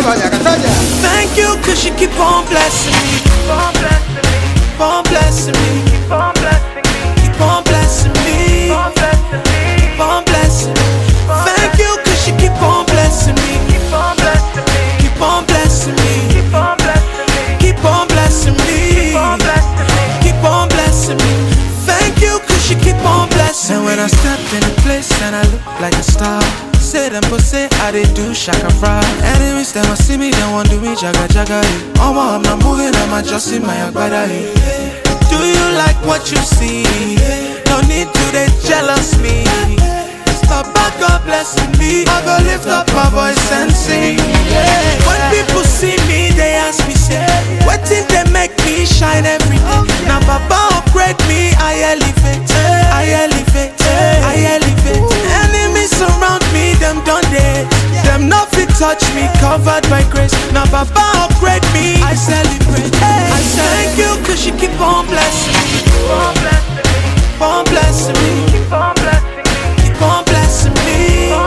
Thank you, cause you keep on blessing me. Keep on blessing me. Keep on blessing me. Keep on blessing me. Keep on blessing me. Keep on blessing me. Thank you, cause you keep on blessing me. Keep on blessing me. Keep on blessing me. Keep on blessing me. Keep on blessing me. Keep on blessing me. Thank you, cause you keep on blessing me. And when I step in a place and I look like a star, say them but say how they do shaka fry. Enemies them see me, they want to do me jaga jaga. I'm not moving, I'm just in my agbada. Do you like what you see? No need to they jealous me. Stop back, God blessing me. I go lift up my voice and sing. When people see me, they ask me, say, what did they make me shine every day? Now Baba upgrade me, I elevate, I elevate, I elevate. Enemies surround me, them done dead. Them nothing touch me, covered by grace. Now Baba upgrade me, I celebrate. I thank you, cause you keep on blessing me. Keep on blessing me. Keep on blessing me. Keep on blessing me. Keep on blessing me.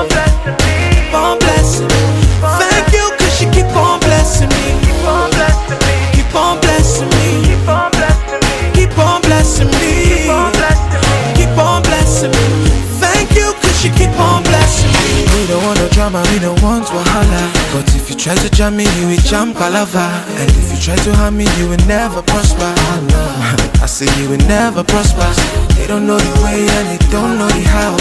Keep on blessing me. Thank you, cause you keep on blessing me. Keep on blessing me. Keep on blessing me. Keep on blessing me. Keep on blessing me. Keep on blessing me. Thank you, cause you keep on blessing me. We don't want no drama, we don't want wahala. But if you try to jam me, you will jam palava. And if you try to harm me, you will never prosper. I say you will never prosper. They don't know the way and they don't know the how.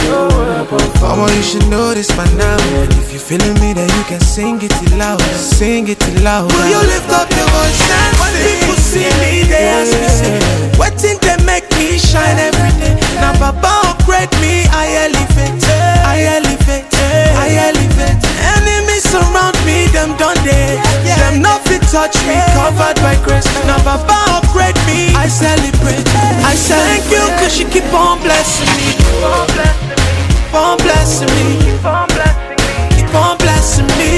Mama, you should know this by now. And if you're feeling me, then you can sing it loud. Sing it loud. Will you lift up your voice and when people see me, they ask me, say, what did they make me shine every day? Now Baba upgrade me, I elevate, I elevate, I elevate. Enemies surround me, them done dead. Them nothing touch me, covered by grace. Now Baba upgrade me, I celebrate, I thank you, cause you keep on blessing me. Keep on blessing me. Keep on blessing me. Keep on blessing me. Keep on blessing me.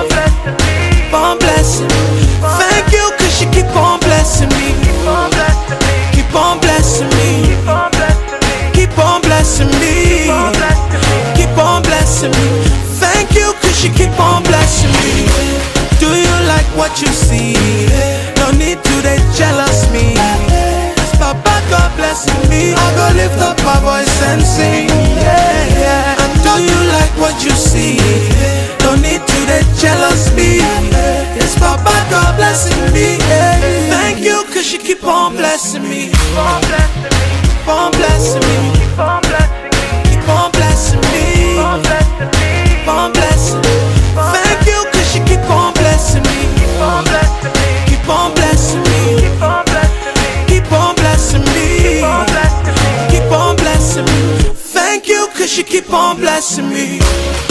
Keep on blessing me. Thank you, cause you keep on blessing me. Keep on blessing me. Keep on blessing me. Keep on blessing me. Keep on blessing me. Thank you, cause you keep on blessing me. Do you like what you see? No need to they jealous me. Papa, God blessing me. I go lift up my voice and sing. And do you like what you see? No need to they jealous me. Yes, Papa, God blessing me. Thank you, cause you keep on blessing me. Keep on blessing me. Keep on blessing me. Keep on blessing me. Keep on blessing me. Keep on blessing me. Thank you, cause you keep on blessing me. Keep on blessing me. Keep on blessing me. Keep on blessing me. Keep on blessing me. Keep on blessing me. Thank you, cause you keep on blessing me.